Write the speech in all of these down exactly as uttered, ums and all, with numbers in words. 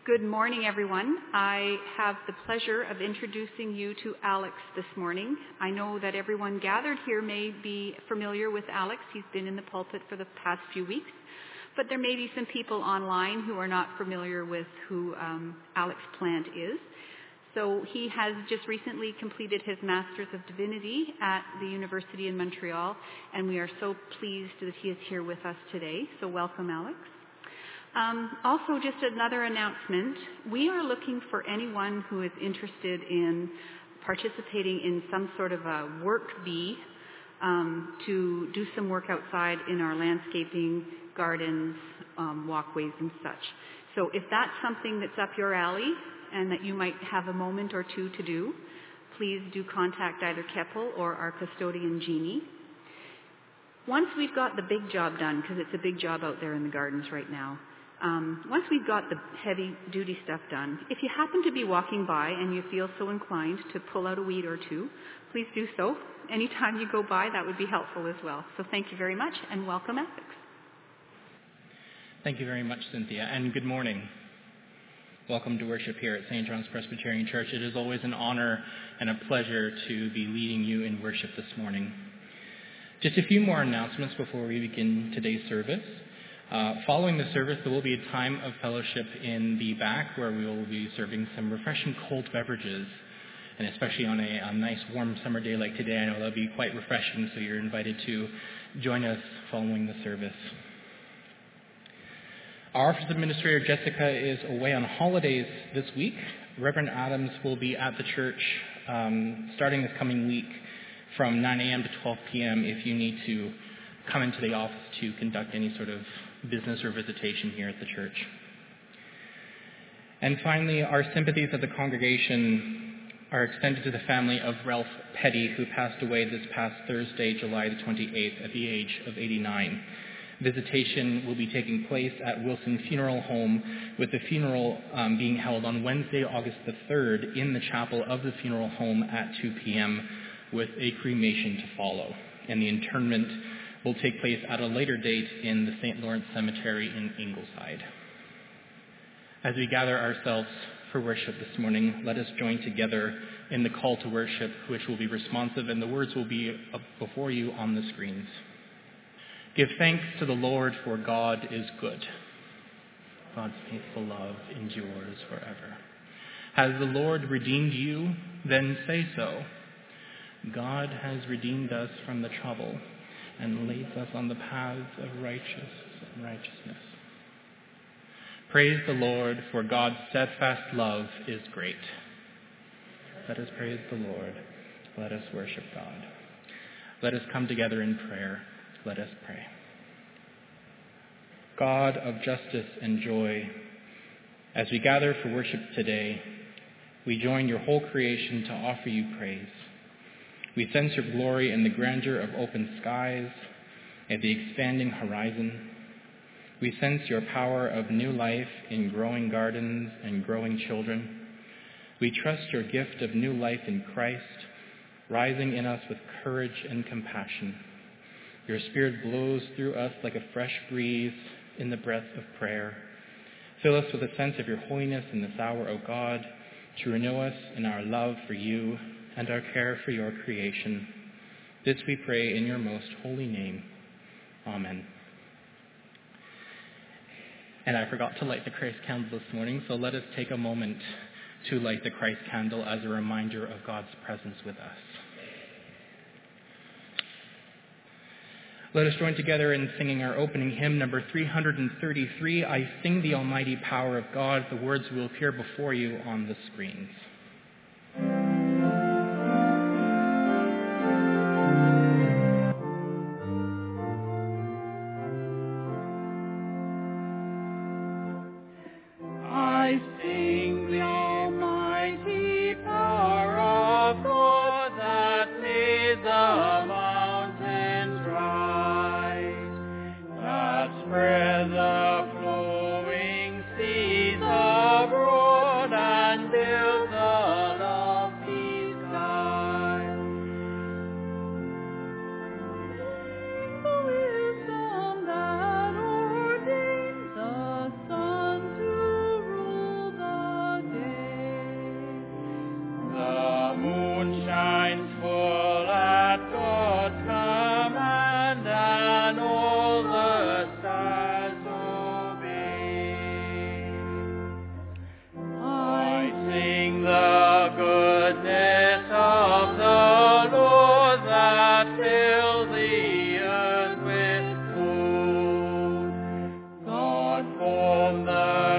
Good morning, everyone. I have the pleasure of introducing you to Alex this morning. I know that everyone gathered here may be familiar with Alex. He's been in the pulpit for the past few weeks, but there may be some people online who are not familiar with who um, Alex Plant is. So he has just recently completed his Master's of Divinity at the University in Montreal, and we are so pleased that he is here with us today. So welcome, Alex. Um, also, just another announcement. We are looking for anyone who is interested in participating in some sort of a work bee um, to do some work outside in our landscaping, gardens, um, walkways, and such. So if that's something that's up your alley and that you might have a moment or two to do, please do contact either Keppel or our custodian, Jeannie. Once we've got the big job done, because it's a big job out there in the gardens right now, Um, once we've got the heavy-duty stuff done, if you happen to be walking by and you feel so inclined to pull out a weed or two, please do so. Anytime you go by, that would be helpful as well. So thank you very much, and welcome, Alex. Thank you very much, Cynthia, and good morning. Welcome to worship here at Saint John's Presbyterian Church. It is always an honor and a pleasure to be leading you in worship this morning. Just a few more announcements before we begin today's service. Uh, following the service, there will be a time of fellowship in the back where we will be serving some refreshing cold beverages. And especially on a, a nice warm summer day like today, I know that'll be quite refreshing, so you're invited to join us following the service. Our Office Administrator, Jessica, is away on holidays this week. Reverend Adams will be at the church um, starting this coming week from nine a.m. to twelve p.m. if you need to come into the office to conduct any sort of business or visitation here at the church. And finally, our sympathies of the congregation are extended to the family of Ralph Petty, who passed away this past Thursday, July the twenty-eighth, at the age of eighty-nine. Visitation will be taking place at Wilson Funeral Home, with the funeral um, being held on Wednesday, August the third, in the chapel of the funeral home at two p.m., with a cremation to follow. And the interment will take place at a later date in the Saint Lawrence Cemetery in Ingleside. As we gather ourselves for worship this morning, let us join together in the call to worship, which will be responsive, and the words will be up before you on the screens. Give thanks to the Lord, for God is good. God's faithful love endures forever. Has the Lord redeemed you? Then say so. God has redeemed us from the trouble and leads us on the paths of righteous righteousness. Praise the Lord, for God's steadfast love is great. Let us praise the Lord. Let us worship God. Let us come together in prayer. Let us pray. God of justice and joy, as we gather for worship today, we join your whole creation to offer you praise. We sense your glory in the grandeur of open skies and the expanding horizon. We sense your power of new life in growing gardens and growing children. We trust your gift of new life in Christ, rising in us with courage and compassion. Your Spirit blows through us like a fresh breeze in the breath of prayer. Fill us with a sense of your holiness in this hour, O God, to renew us in our love for you and our care for your creation. This we pray in your most holy name. Amen. And I forgot to light the Christ candle this morning, so let us take a moment to light the Christ candle as a reminder of God's presence with us. Let us join together in singing our opening hymn, number three hundred thirty-three, I Sing the Almighty Power of God. The words will appear before you on the screens. Wisdom that ordains the sun to rule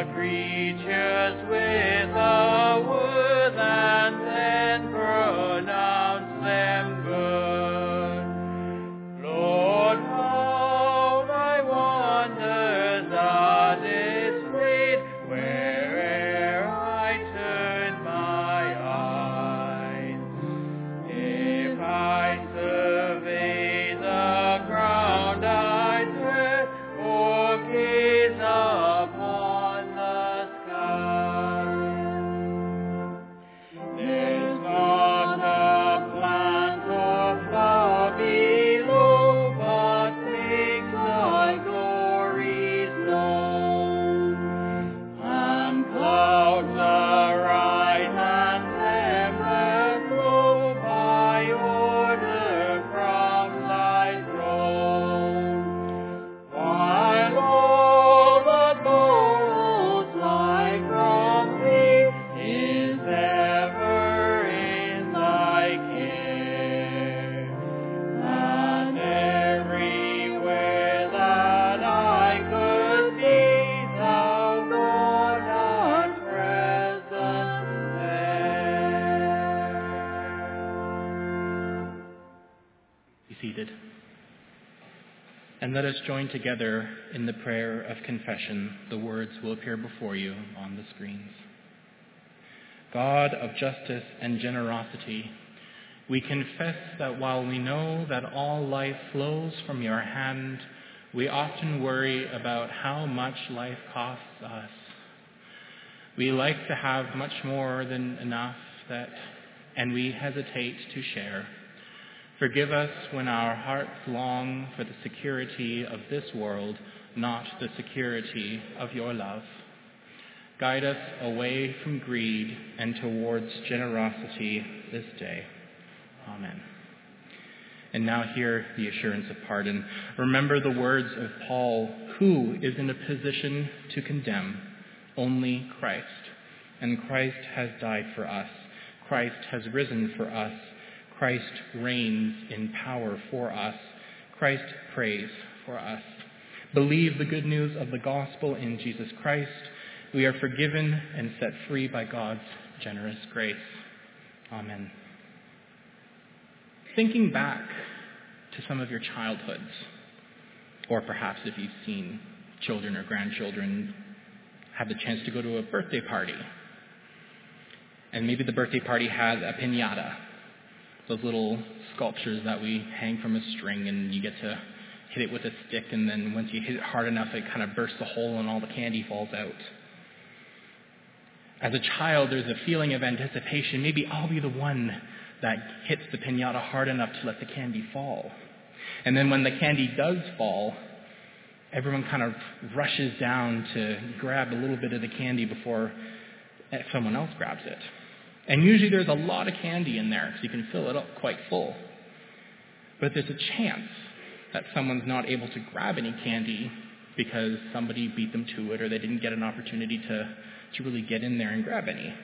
the creatures with a word and then pronounce them good. Lord, how thy wonders are displayed where'er I turn my eyes. If I survey the ground I tread, or gaze upon the sky, there's not a plant or flower below, but makes thy glories known. And clouds arise and tempests blow by order from thy throne, while all that borrows life from thee is ever in thy care. And everywhere that I could see, thou, God, art present there. Be seated. And let us join together in the prayer of confession. The words will appear before you on the screens. God of justice and generosity, we confess that while we know that all life flows from your hand, we often worry about how much life costs us. We like to have much more than enough, that, and we hesitate to share. Forgive us when our hearts long for the security of this world, not the security of your love. Guide us away from greed and towards generosity this day. Amen. And now hear the assurance of pardon. Remember the words of Paul, who is in a position to condemn? Only Christ. And Christ has died for us. Christ has risen for us. Christ reigns in power for us. Christ prays for us. Believe the good news of the gospel in Jesus Christ. We are forgiven and set free by God's generous grace. Amen. Thinking back to some of your childhoods, or perhaps if you've seen children or grandchildren have the chance to go to a birthday party, and maybe the birthday party has a piñata, those little sculptures that we hang from a string, and you get to hit it with a stick, and then once you hit it hard enough, it kind of bursts a hole and all the candy falls out. As a child, there's a feeling of anticipation. Maybe I'll be the one that hits the piñata hard enough to let the candy fall. And then when the candy does fall, everyone kind of rushes down to grab a little bit of the candy before someone else grabs it. And usually there's a lot of candy in there, so you can fill it up quite full. But there's a chance that someone's not able to grab any candy because somebody beat them to it, or they didn't get an opportunity to, to really get in there and grab any.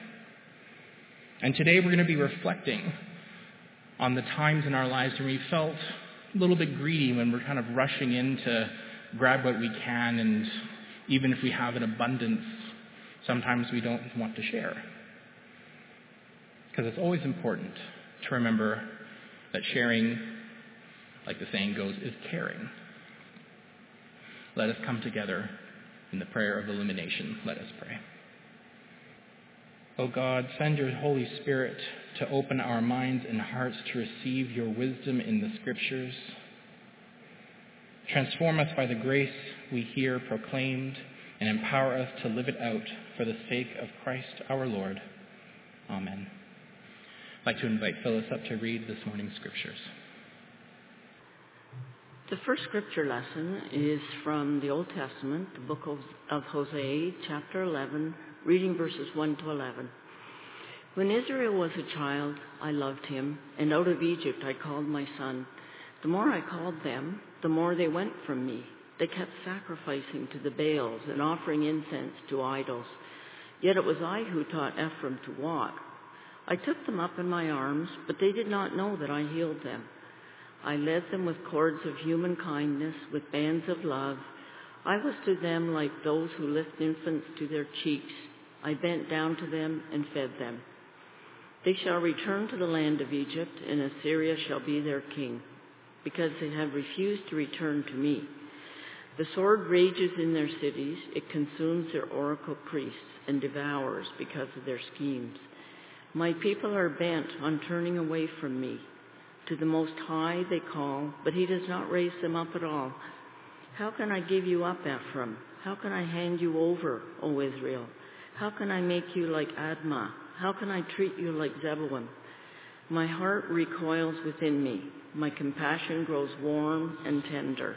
And today we're going to be reflecting on the times in our lives when we felt a little bit greedy, when we're kind of rushing in to grab what we can, and even if we have an abundance, sometimes we don't want to share. Because it's always important to remember that sharing, like the saying goes, is caring. Let us come together in the prayer of illumination. Let us pray. O God, send your Holy Spirit to open our minds and hearts to receive your wisdom in the Scriptures. Transform us by the grace we hear proclaimed, and empower us to live it out for the sake of Christ our Lord. Amen. I'd like to invite Phyllis up to read this morning's Scriptures. The first scripture lesson is from the Old Testament, the book of, of Hosea, chapter eleven, reading verses one to eleven. When Israel was a child, I loved him, and out of Egypt I called my son. The more I called them, the more they went from me. They kept sacrificing to the Baals and offering incense to idols. Yet it was I who taught Ephraim to walk. I took them up in my arms, but they did not know that I healed them. I led them with cords of human kindness, with bands of love. I was to them like those who lift infants to their cheeks. I bent down to them and fed them. They shall return to the land of Egypt, and Assyria shall be their king, because they have refused to return to me. The sword rages in their cities, it consumes their oracle priests, and devours because of their schemes. My people are bent on turning away from me. To the Most High they call, but he does not raise them up at all. How can I give you up, Ephraim? How can I hand you over, O Israel? How can I make you like Admah? How can I treat you like Zebulun? My heart recoils within me. My compassion grows warm and tender.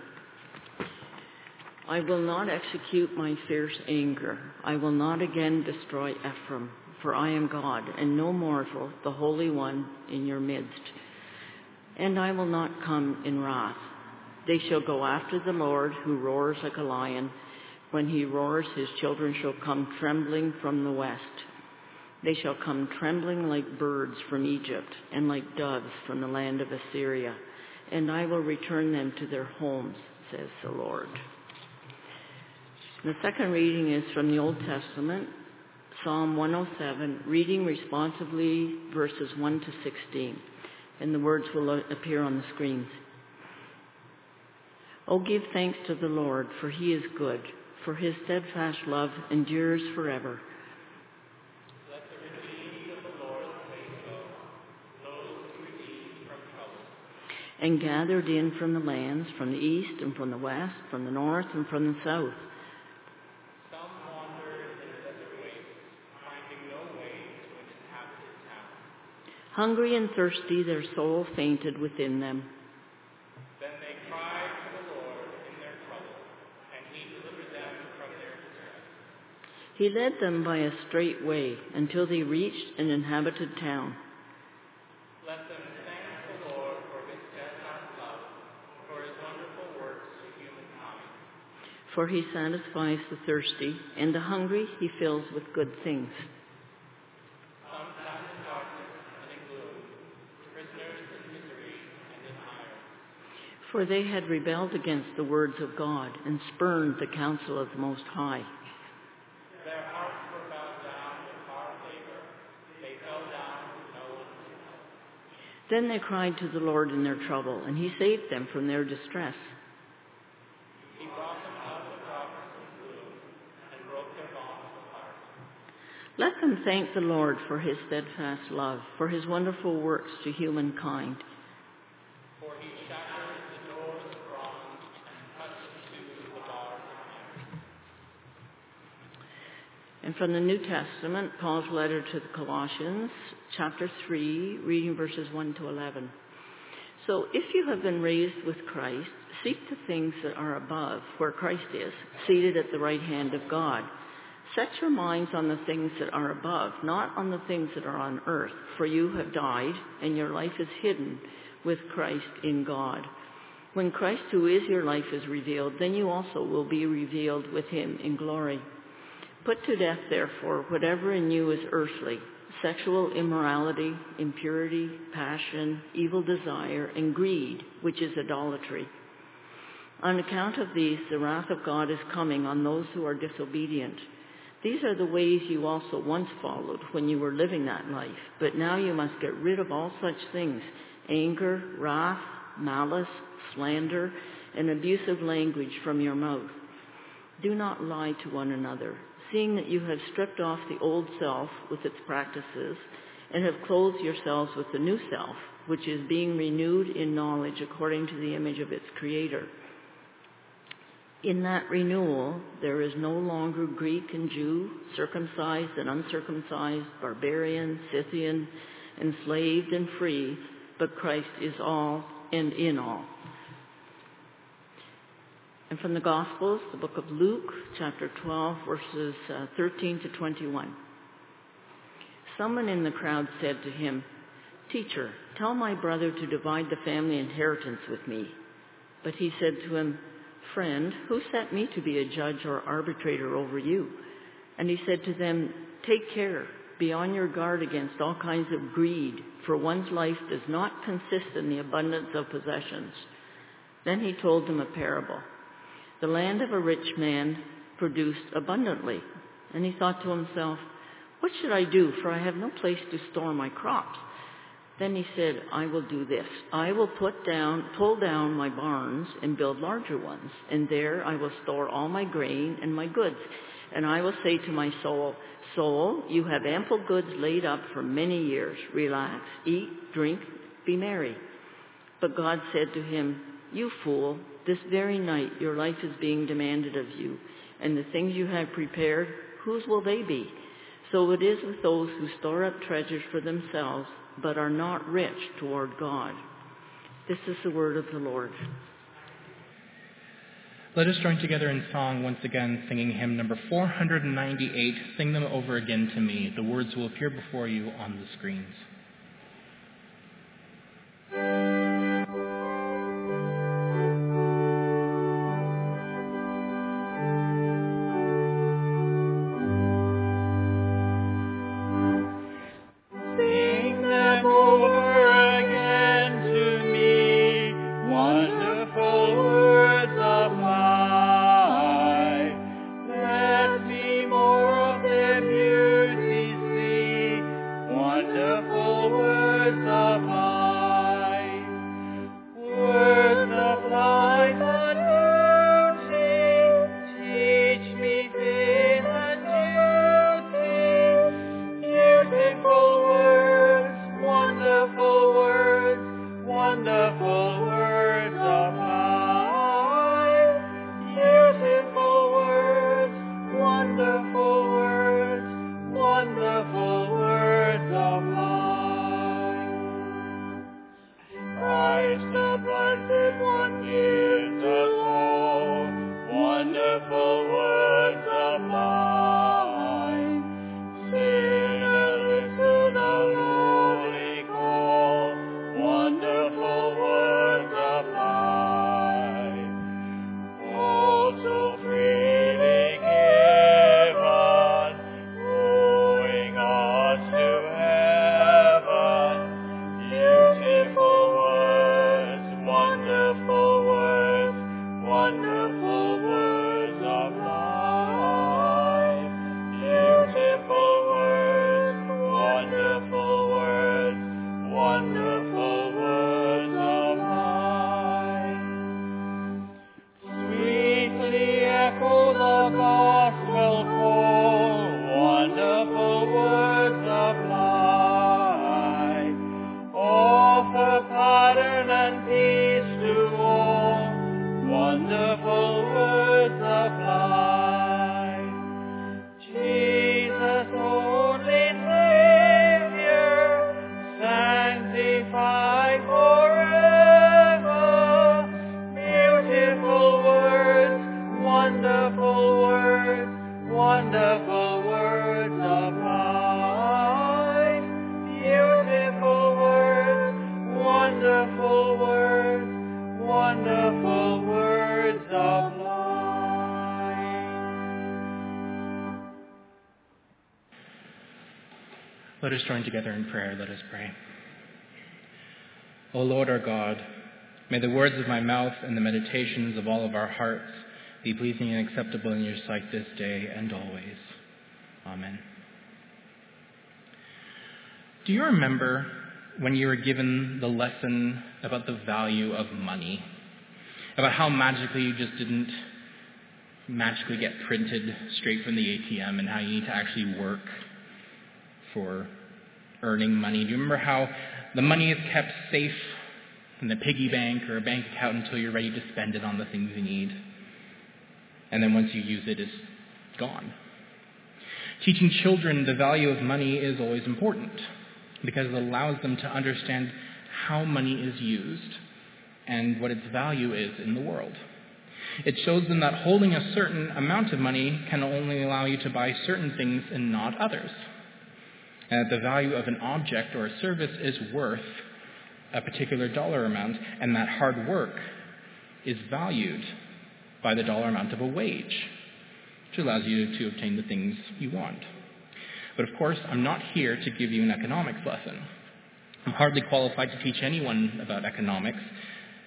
I will not execute my fierce anger. I will not again destroy Ephraim, for I am God, and no mortal, the Holy One in your midst. And I will not come in wrath. They shall go after the Lord, who roars like a lion. When he roars, his children shall come trembling from the west. They shall come trembling like birds from Egypt, and like doves from the land of Assyria. And I will return them to their homes, says the Lord. The second reading is from the Old Testament, Psalm one oh seven, reading responsively verses one to sixteen. And the words will appear on the screens. Oh, give thanks to the Lord, for he is good, for his steadfast love endures forever. Let the redeemed of the Lord say so, those redeemed from trouble. And gathered in from the lands, from the east and from the west, from the north and from the south. Some wandered in the desert wastes, finding no way to inhabit his house. Hungry and thirsty, their soul fainted within them. Then they cried to the Lord in their trouble, and he delivered them from their distress. He led them by a straight way until they reached an inhabited town. Let them thank the Lord for his steadfast love, for his wonderful works to humankind. For he satisfies the thirsty, and the hungry he fills with good things. Some sat in darkness and in gloom, prisoners in misery and in iron. For they had rebelled against the words of God and spurned the counsel of the Most High. Their hearts were bowed down with hard labor. They fell down with no one to help. Then they cried to the Lord in their trouble, and he saved them from their distress. He brought them out of darkness and gloom, and broke their bonds apart. Let them thank the Lord for his steadfast love, for his wonderful works to humankind. For he shattered the doors of bronze and cut in two the bars of iron. And from the New Testament, Paul's letter to the Colossians, chapter three, reading verses one to eleven. So if you have been raised with Christ, seek the things that are above, where Christ is, seated at the right hand of God. Set your minds on the things that are above, not on the things that are on earth, for you have died, and your life is hidden with Christ in God. When Christ, who is your life, is revealed, then you also will be revealed with him in glory. Put to death, therefore, whatever in you is earthly: sexual immorality, impurity, passion, evil desire, and greed, which is idolatry. On account of these, the wrath of God is coming on those who are disobedient. These are the ways you also once followed when you were living that life, but now you must get rid of all such things: anger, wrath, malice, slander, and abusive language from your mouth. Do not lie to one another, seeing that you have stripped off the old self with its practices and have clothed yourselves with the new self, which is being renewed in knowledge according to the image of its creator. In that renewal, there is no longer Greek and Jew, circumcised and uncircumcised, barbarian, Scythian, enslaved and free, but Christ is all and in all. And from the Gospels, the book of Luke, chapter twelve, verses uh, thirteen to twenty-one. Someone in the crowd said to him, "Teacher, tell my brother to divide the family inheritance with me." But he said to him, "Friend, who set me to be a judge or arbitrator over you?" And he said to them, "Take care, be on your guard against all kinds of greed, for one's life does not consist in the abundance of possessions." Then he told them a parable. The land of a rich man produced abundantly. And he thought to himself, what should I do, for I have no place to store my crops? Then he said, I will do this. I will put down, pull down my barns and build larger ones, and there I will store all my grain and my goods. And I will say to my soul, soul, you have ample goods laid up for many years. Relax, eat, drink, be merry. But God said to him, you fool, this very night your life is being demanded of you, and the things you have prepared, whose will they be? So it is with those who store up treasures for themselves, but are not rich toward God. This is the word of the Lord. Let us join together in song once again, singing hymn number four hundred ninety-eight, Sing Them Over Again to Me. The words will appear before you on the screens. Let us join together in prayer. Let us pray. O Lord our God, may the words of my mouth and the meditations of all of our hearts be pleasing and acceptable in your sight this day and always. Amen. Do you remember when you were given the lesson about the value of money? About how magically you just didn't magically get printed straight from the A T M and how you need to actually work for earning money? Do you remember how the money is kept safe in the piggy bank or a bank account until you're ready to spend it on the things you need? And then once you use it, it's gone. Teaching children the value of money is always important because it allows them to understand how money is used and what its value is in the world. It shows them that holding a certain amount of money can only allow you to buy certain things and not others. And that the value of an object or a service is worth a particular dollar amount, and that hard work is valued by the dollar amount of a wage, which allows you to obtain the things you want. But of course, I'm not here to give you an economics lesson. I'm hardly qualified to teach anyone about economics,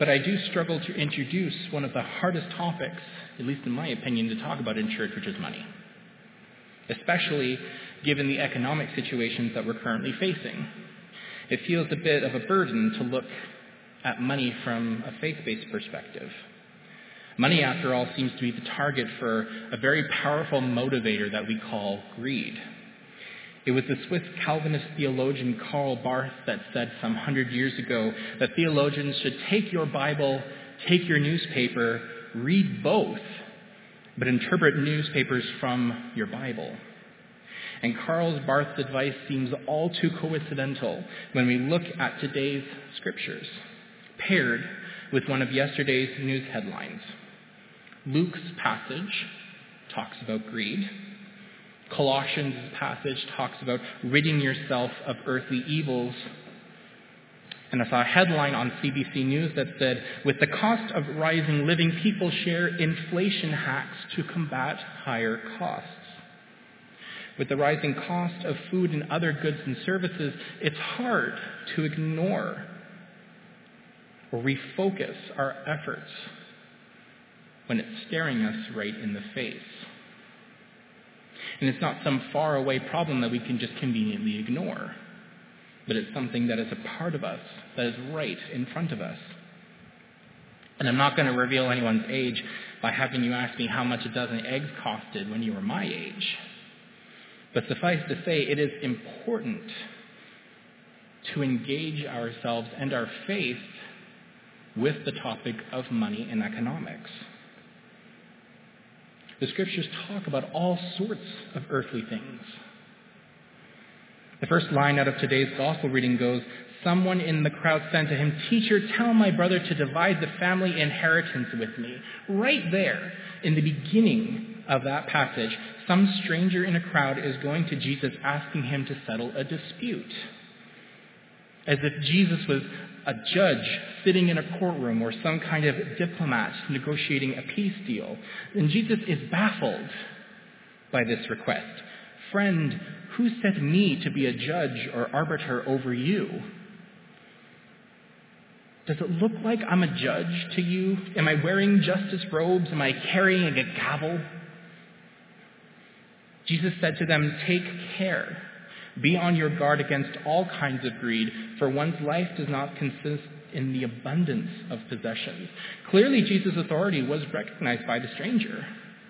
But I do struggle to introduce one of the hardest topics, at least in my opinion, to talk about in church, which is money. Especially given the economic situations that we're currently facing. It feels a bit of a burden to look at money from a faith-based perspective. Money, after all, seems to be the target for a very powerful motivator that we call greed. It was the Swiss Calvinist theologian Karl Barth that said some hundred years ago that theologians should take your Bible, take your newspaper, read both, but interpret newspapers from your Bible. And Karl Barth's advice seems all too coincidental when we look at today's scriptures, paired with one of yesterday's news headlines. Luke's passage talks about greed. Colossians' passage talks about ridding yourself of earthly evils. And I saw a headline on C B C News that said, with the cost of rising living, people share inflation hacks to combat higher costs. With the rising cost of food and other goods and services, it's hard to ignore or refocus our efforts when it's staring us right in the face. And it's not some faraway problem that we can just conveniently ignore, but it's something that is a part of us, that is right in front of us. And I'm not going to reveal anyone's age by having you ask me how much a dozen eggs costed when you were my age. But suffice to say, it is important to engage ourselves and our faith with the topic of money and economics. The scriptures talk about all sorts of earthly things. The first line out of today's gospel reading goes, someone in the crowd said to him, "Teacher, tell my brother to divide the family inheritance with me." Right there, in the beginning of that passage, some stranger in a crowd is going to Jesus asking him to settle a dispute. As if Jesus was a judge sitting in a courtroom or some kind of diplomat negotiating a peace deal. And Jesus is baffled by this request. "Friend, who set me to be a judge or arbiter over you?" Does it look like I'm a judge to you? Am I wearing justice robes? Am I carrying a gavel? Jesus said to them, "Take care. Be on your guard against all kinds of greed, for one's life does not consist in the abundance of possessions." Clearly, Jesus' authority was recognized by the stranger.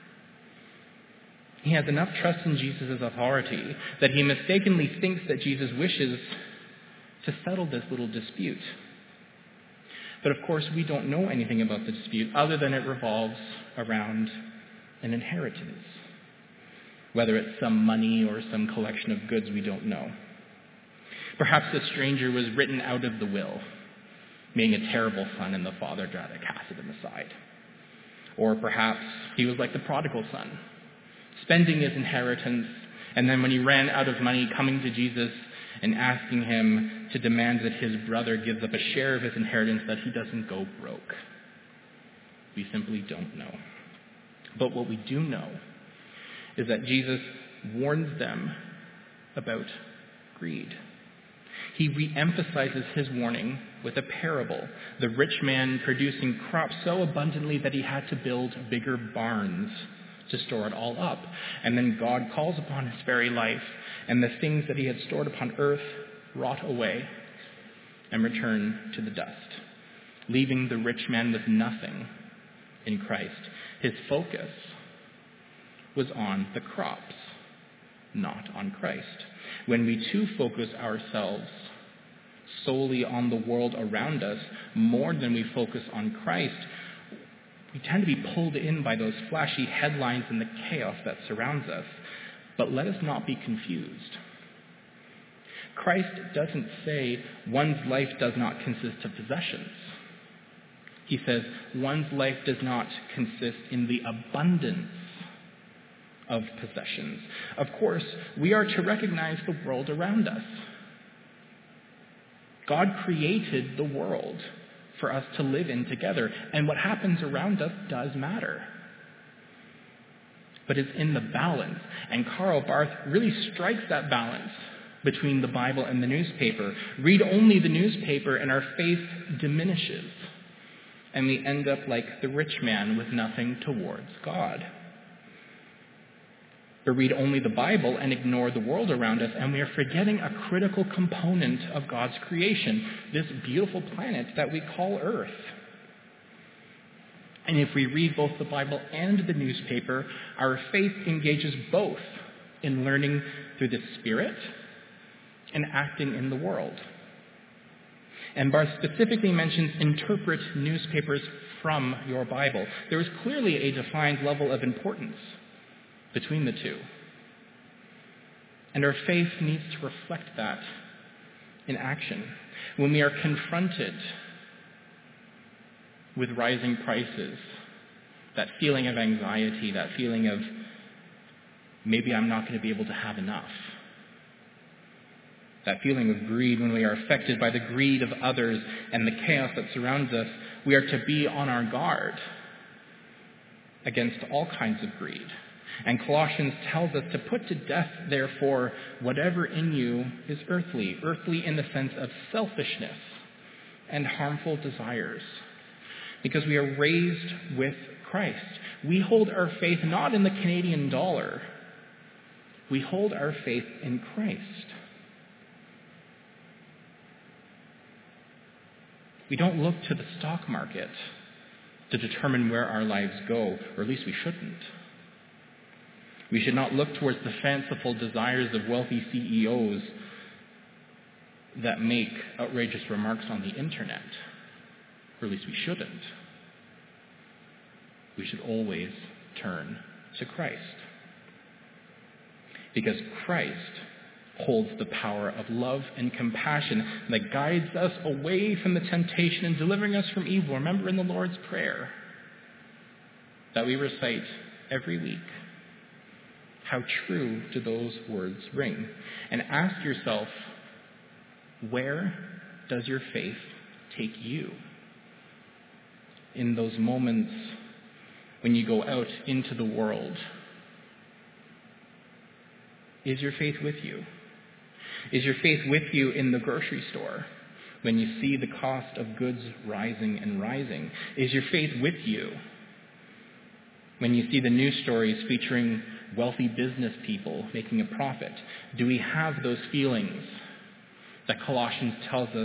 He has enough trust in Jesus' authority that he mistakenly thinks that Jesus wishes to settle this little dispute. But of course, we don't know anything about the dispute other than it revolves around an inheritance. Whether it's some money or some collection of goods, we don't know. Perhaps the stranger was written out of the will, being a terrible son, and the father rather casted him aside. Or perhaps he was like the prodigal son, spending his inheritance, and then when he ran out of money, coming to Jesus and asking him to demand that his brother gives up a share of his inheritance, that he doesn't go broke. We simply don't know. But what we do know is that Jesus warns them about greed. He re-emphasizes his warning with a parable, the rich man producing crops so abundantly that he had to build bigger barns to store it all up. And then God calls upon his very life, and the things that he had stored upon earth rot away and return to the dust, leaving the rich man with nothing in Christ. His focus was on the crops, not on Christ. When we too focus ourselves solely on the world around us more than we focus on Christ, we tend to be pulled in by those flashy headlines and the chaos that surrounds us. But let us not be confused. Christ doesn't say one's life does not consist of possessions. He says one's life does not consist in the abundance of possessions. Of course, we are to recognize the world around us. God created the world for us to live in together, and what happens around us does matter. But it's in the balance, and Karl Barth really strikes that balance between the Bible and the newspaper. Read only the newspaper and our faith diminishes. and we end up like the rich man with nothing towards God. We read only the Bible and ignore the world around us, and we are forgetting a critical component of God's creation, this beautiful planet that we call Earth. And if we read both the Bible and the newspaper, our faith engages both in learning through the Spirit and acting in the world. And Barth specifically mentions interpret newspapers from your Bible. There is clearly a defined level of importance between the two. And our faith needs to reflect that in action. When we are confronted with rising prices, that feeling of anxiety, that feeling of maybe I'm not going to be able to have enough, that feeling of greed, when we are affected by the greed of others and the chaos that surrounds us, we are to be on our guard against all kinds of greed. And Colossians tells us to put to death, therefore, whatever in you is earthly, earthly in the sense of selfishness and harmful desires, because we are raised with Christ. We hold our faith not in the Canadian dollar. We hold our faith in Christ. We don't look to the stock market to determine where our lives go, or at least we shouldn't. We should not look towards the fanciful desires of wealthy C E Os that make outrageous remarks on the internet, or at least we shouldn't. We should always turn to Christ, because Christ holds the power of love and compassion that guides us away from the temptation and delivering us from evil. Remember in the Lord's Prayer that we recite every week, how true do those words ring? And ask yourself, where does your faith take you? In those moments when you go out into the world, is your faith with you? Is your faith with you in the grocery store when you see the cost of goods rising and rising? Is your faith with you when you see the news stories featuring wealthy business people making a profit? Do we have those feelings that Colossians tells us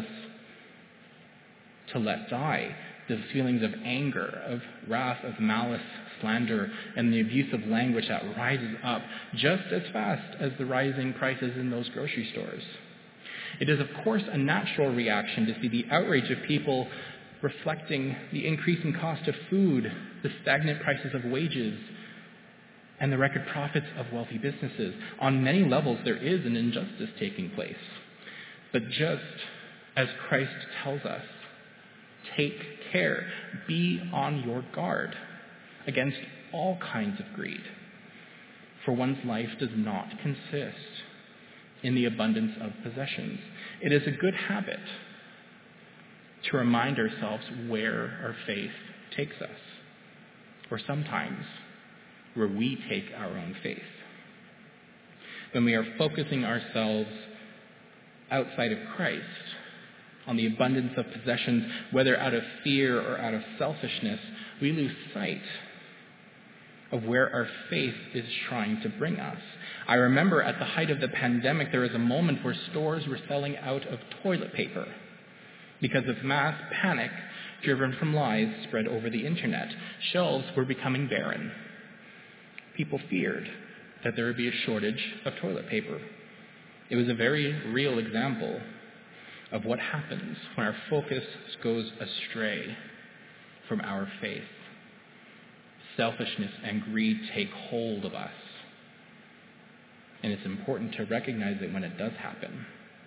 to let die? Those feelings of anger, of wrath, of malice, slander, and the abusive language that rises up just as fast as the rising prices in those grocery stores. It is, of course, a natural reaction to see the outrage of people reflecting the increasing cost of food, the stagnant prices of wages, and the record profits of wealthy businesses. On many levels, there is an injustice taking place. But just as Christ tells us, take care, be on your guard against all kinds of greed, for one's life does not consist in the abundance of possessions. It is a good habit to remind ourselves where our faith takes us, or sometimes where we take our own faith. When we are focusing ourselves outside of Christ on the abundance of possessions, whether out of fear or out of selfishness, we lose sight of where our faith is trying to bring us. I remember at the height of the pandemic, there was a moment where stores were selling out of toilet paper because of mass panic driven from lies spread over the internet. Shelves were becoming barren. People feared that there would be a shortage of toilet paper. It was a very real example of what happens when our focus goes astray from our faith. Selfishness and greed take hold of us. And it's important to recognize it when it does happen.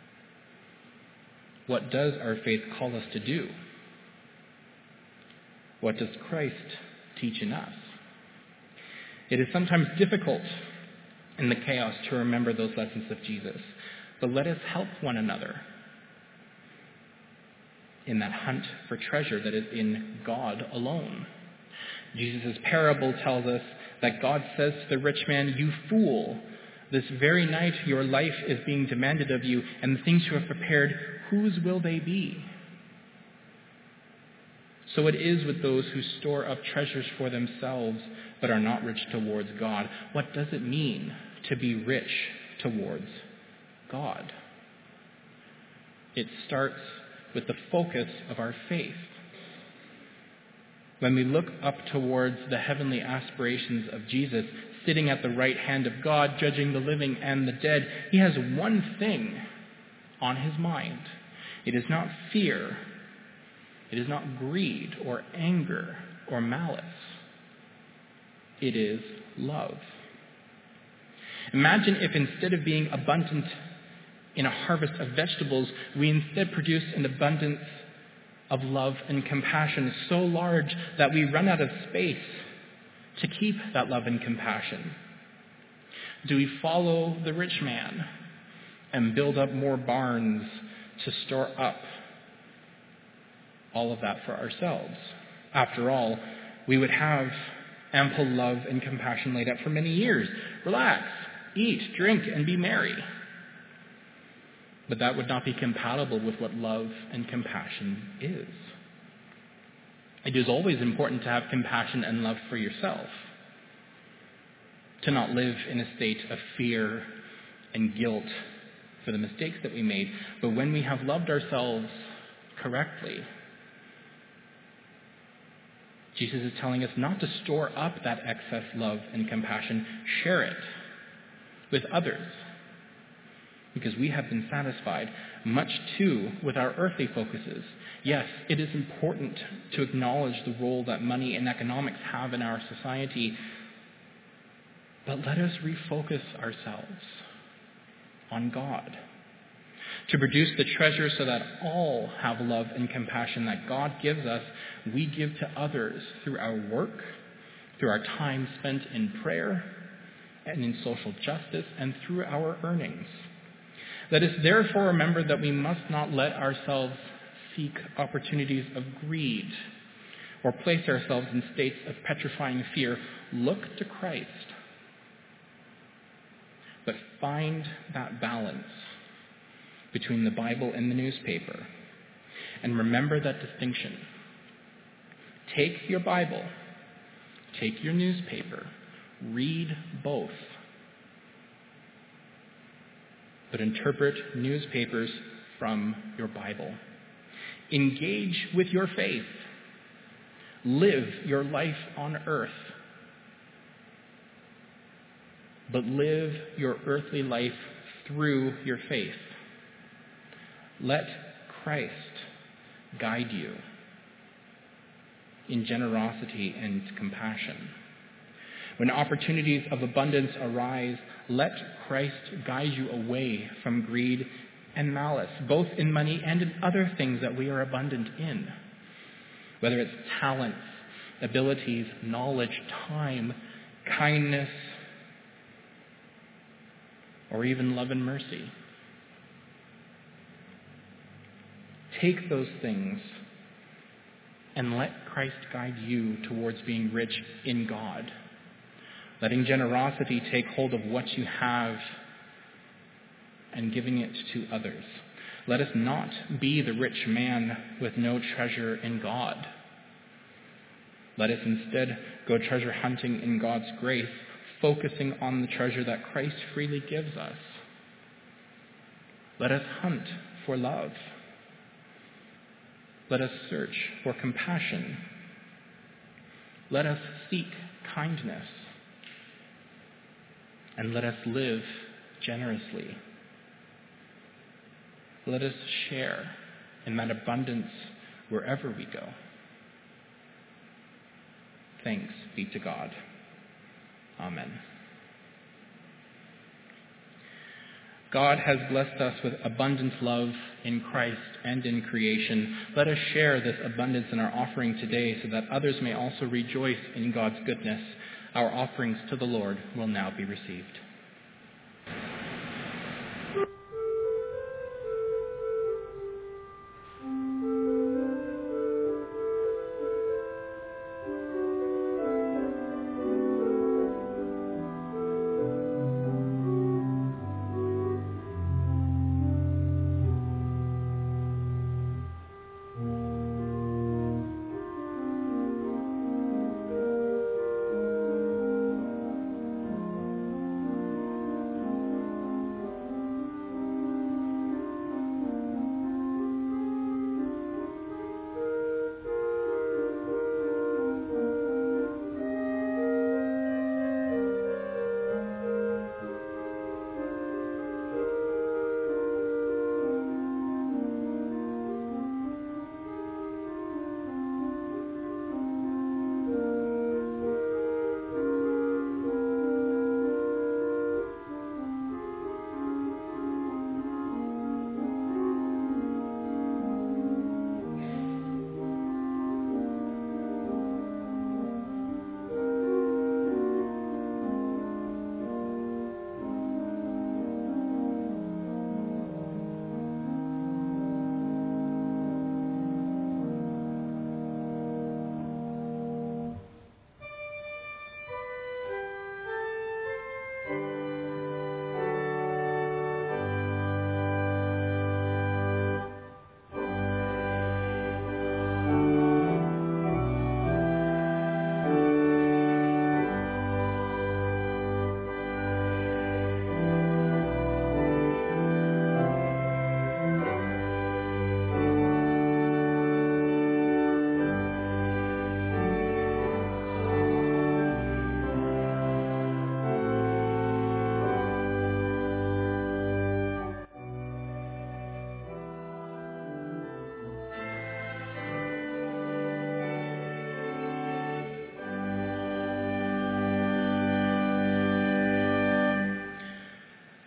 What does our faith call us to do? What does Christ teach in us? It is sometimes difficult in the chaos to remember those lessons of Jesus, but let us help one another in that hunt for treasure that is in God alone. Jesus' parable tells us that God says to the rich man, "You fool, this very night your life is being demanded of you, and the things you have prepared, whose will they be?" So it is with those who store up treasures for themselves but are not rich towards God. What does it mean to be rich towards God? It starts with the focus of our faith. When we look up towards the heavenly aspirations of Jesus, sitting at the right hand of God, judging the living and the dead, he has one thing on his mind. It is not fear. It is not greed or anger or malice. It is love. Imagine if instead of being abundant in a harvest of vegetables, we instead produce an abundance of love and compassion so large that we run out of space to keep that love and compassion. Do we follow the rich man and build up more barns to store up all of that for ourselves? After all, we would have ample love and compassion laid up for many years. Relax, eat, drink, and be merry. But that would not be compatible with what love and compassion is. It is always important to have compassion and love for yourself, to not live in a state of fear and guilt for the mistakes that we made. But when we have loved ourselves correctly, Jesus is telling us not to store up that excess love and compassion. Share it with others, because we have been satisfied, much too with our earthly focuses. Yes, it is important to acknowledge the role that money and economics have in our society, but let us refocus ourselves on God, to produce the treasure so that all have love and compassion that God gives us, we give to others through our work, through our time spent in prayer and in social justice, and through our earnings. Let us therefore remember that we must not let ourselves seek opportunities of greed or place ourselves in states of petrifying fear. Look to Christ, but find that balance between the Bible and the newspaper. And remember that distinction. Take your Bible, take your newspaper, read both. But interpret newspapers from your Bible. Engage with your faith. Live your life on earth. But live your earthly life through your faith. Let Christ guide you in generosity and compassion. When opportunities of abundance arise, let Christ guide you away from greed and malice, both in money and in other things that we are abundant in, whether it's talents, abilities, knowledge, time, kindness, or even love and mercy. Take those things and let Christ guide you towards being rich in God, letting generosity take hold of what you have and giving it to others. Let us not be the rich man with no treasure in God. Let us instead go treasure hunting in God's grace, focusing on the treasure that Christ freely gives us. Let us hunt for love. Let us search for compassion. Let us seek kindness. And let us live generously. Let us share in that abundance wherever we go. Thanks be to God. Amen. God has blessed us with abundant love in Christ and in creation. Let us share this abundance in our offering today so that others may also rejoice in God's goodness. Our offerings to the Lord will now be received.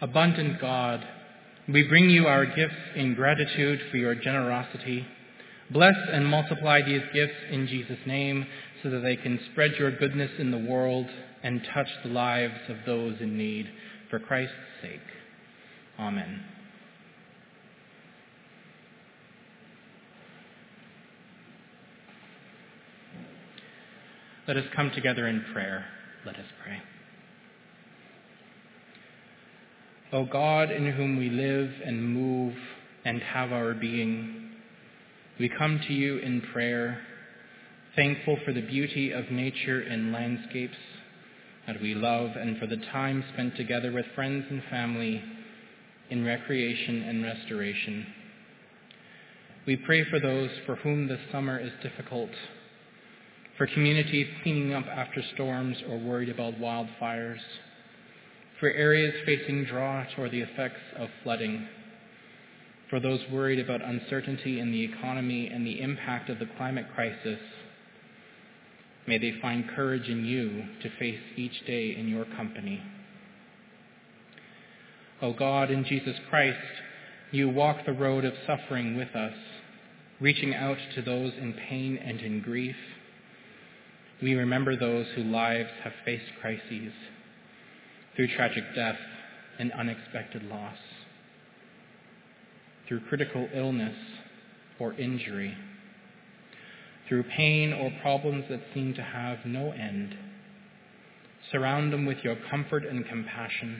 Abundant God, we bring you our gifts in gratitude for your generosity. Bless and multiply these gifts in Jesus' name so that they can spread your goodness in the world and touch the lives of those in need. For Christ's sake. Amen. Let us come together in prayer. Let us pray. O God, in whom we live and move and have our being, we come to you in prayer, thankful for the beauty of nature and landscapes that we love and for the time spent together with friends and family in recreation and restoration. We pray for those for whom this summer is difficult, for communities cleaning up after storms or worried about wildfires, for areas facing drought or the effects of flooding, for those worried about uncertainty in the economy and the impact of the climate crisis. May they find courage in you to face each day in your company. O God, in Jesus Christ, you walk the road of suffering with us, reaching out to those in pain and in grief. We remember those whose lives have faced crises through tragic death and unexpected loss, through critical illness or injury, through pain or problems that seem to have no end. Surround them with your comfort and compassion.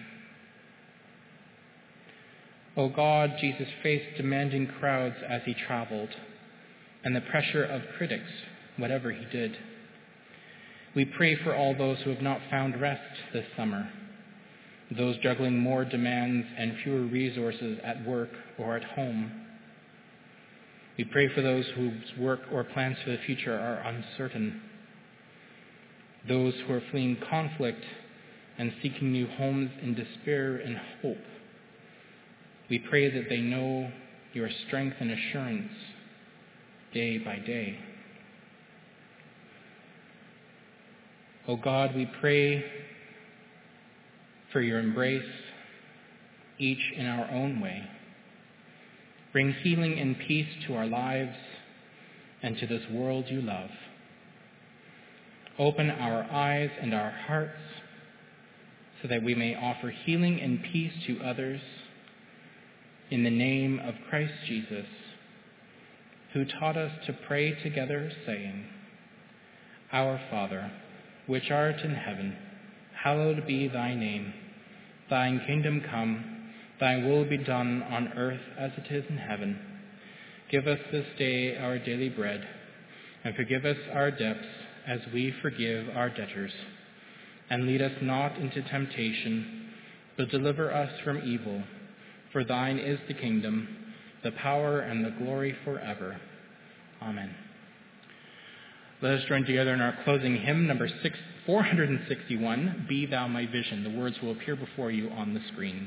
O God, Jesus faced demanding crowds as he traveled and the pressure of critics, whatever he did. We pray for all those who have not found rest this summer, those juggling more demands and fewer resources at work or at home. We pray for those whose work or plans for the future are uncertain, those who are fleeing conflict and seeking new homes in despair and hope. We pray that they know your strength and assurance day by day. O God, we pray for your embrace, each in our own way. Bring healing and peace to our lives and to this world you love. Open our eyes and our hearts so that we may offer healing and peace to others in the name of Christ Jesus, who taught us to pray together, saying, Our Father, which art in heaven, hallowed be thy name. Thine kingdom come, thy will be done on earth as it is in heaven. Give us this day our daily bread, and forgive us our debts as we forgive our debtors. And lead us not into temptation, but deliver us from evil. For thine is the kingdom, the power, and the glory forever. Amen. Let us join together in our closing hymn, number six, four sixty-one, Be Thou My Vision. The words will appear before you on the screens.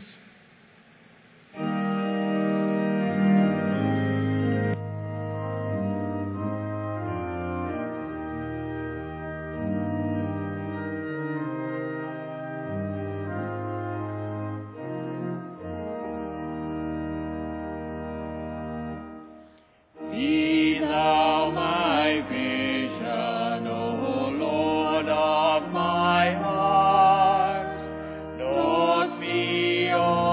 Be thou my vision, O Lord of my heart. Lord, be all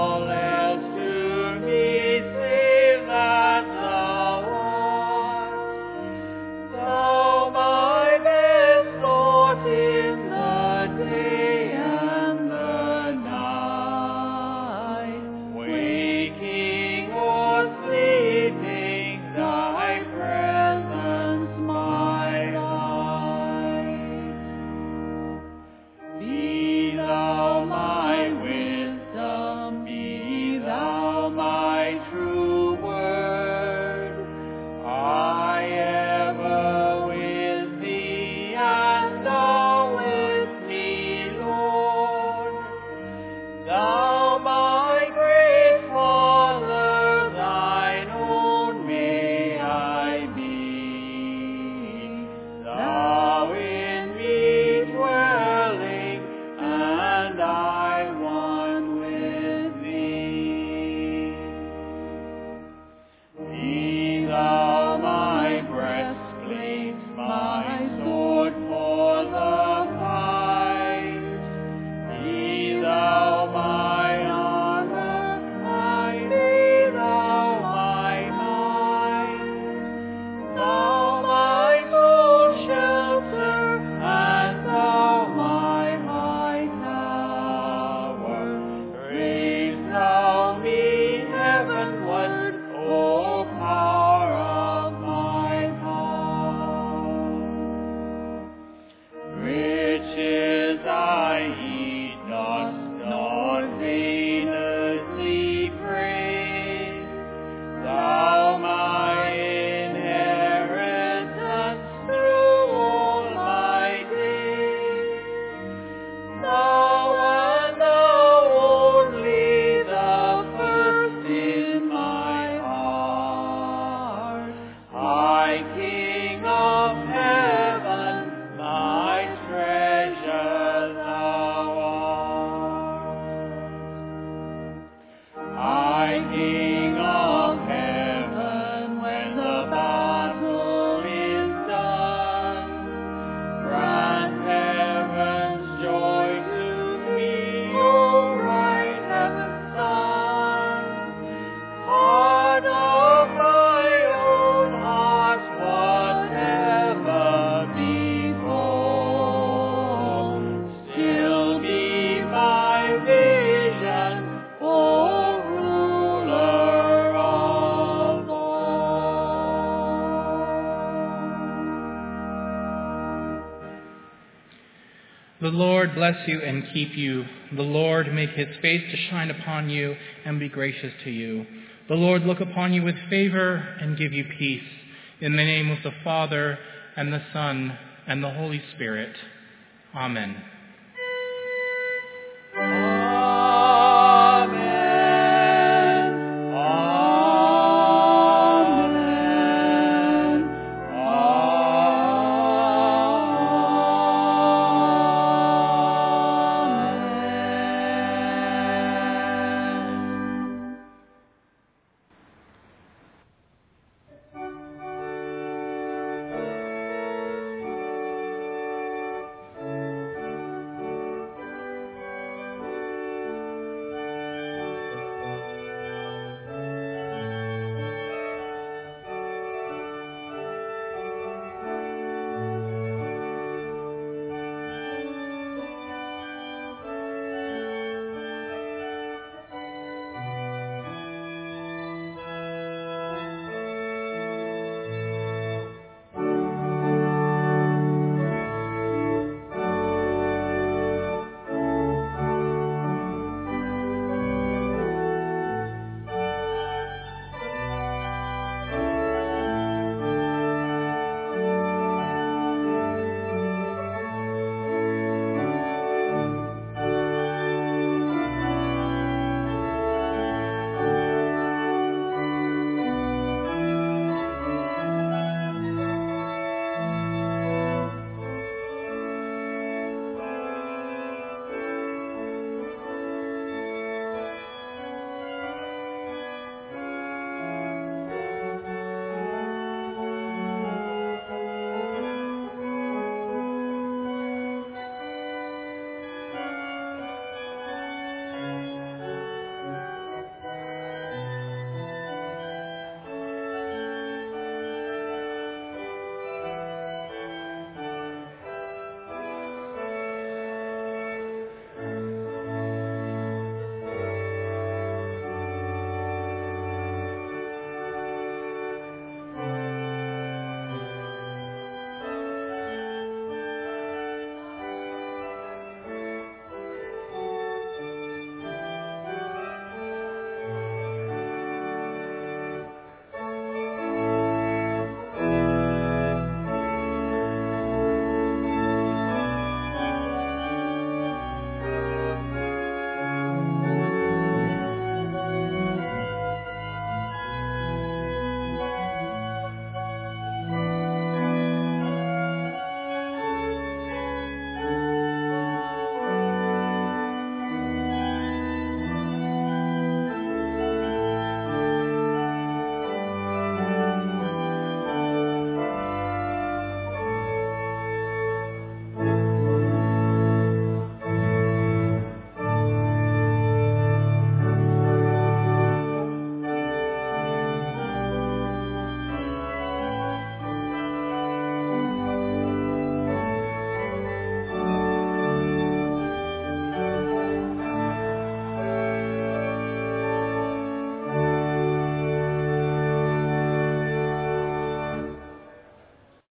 Lord bless you and keep you. The Lord make his face to shine upon you and be gracious to you. The Lord look upon you with favor and give you peace. In the name of the Father, and the Son, and the Holy Spirit. Amen.